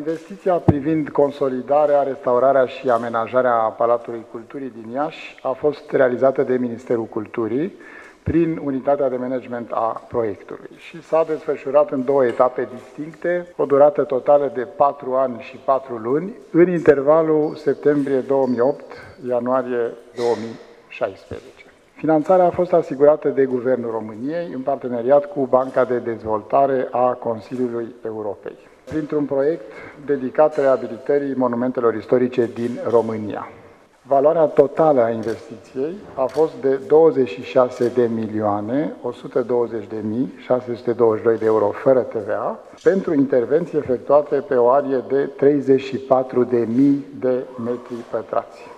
Investiția privind consolidarea, restaurarea și amenajarea Palatului Culturii din Iași a fost realizată de Ministerul Culturii prin unitatea de management a proiectului și s-a desfășurat în două etape distincte, o durată totală de 4 ani și 4 luni, în intervalul septembrie 2008-ianuarie 2016. Finanțarea a fost asigurată de Guvernul României în parteneriat cu Banca de Dezvoltare a Consiliului Europei, printr-un proiect dedicat reabilitării monumentelor istorice din România. Valoarea totală a investiției a fost de 26.120.622 de euro fără TVA, pentru intervenții efectuate pe o arie de 34.000 de metri pătrați.